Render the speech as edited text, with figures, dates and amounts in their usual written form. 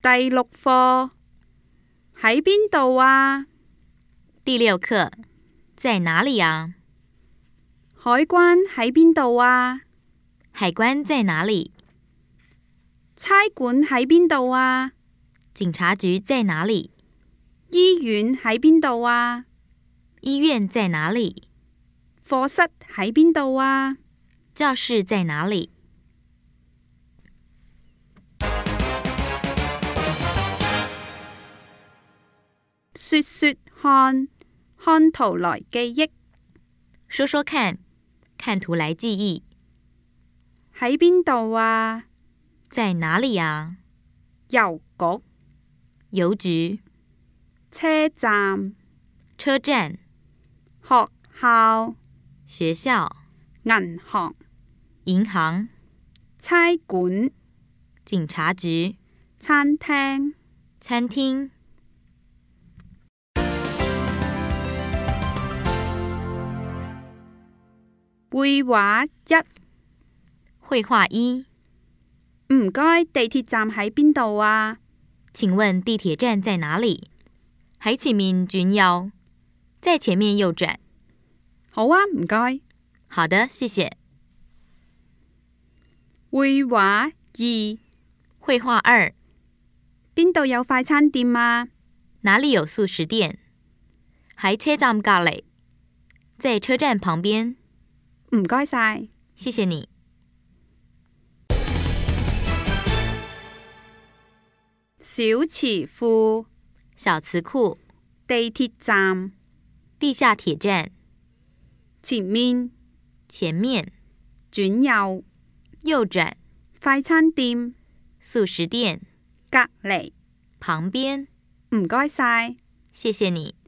第6課，喺邊度啊？ 第6課，在哪裡啊？ 海關喺邊度啊？ 海關在哪裡？ 差館喺邊度啊？ 警察局在哪裡？ 醫院喺邊度啊？ 醫院在哪裡？ 課室喺邊度啊？ 教室在哪裡？ 說說看，看圖來記憶。 說說看，看圖來記憶。 喺邊度啊？ 在哪裡啊？ 郵局、 郵局、 車站、 車站、 學校、 學校、 銀行、 銀行、 差館、 警察局、 餐廳。 餐廳。 繪畫1， 繪畫1， 唔該，地鐵站喺邊度啊？ 請問地鐵站在哪裡？喺前面轉右，在前面右轉。 好啊，唔該。 好的，謝謝。 繪畫2， 繪畫2， 邊度有快餐店啊？ 哪裡有速食店？喺車站隔離，在車站旁邊。 唔該晒， 謝謝你。 小詞庫， 小詞庫， 地鐵站， 地下鐵站， 前面， 前面， 轉右， 右轉， 快餐店， 速食店， 隔離， 旁邊。 唔該晒， 謝謝你。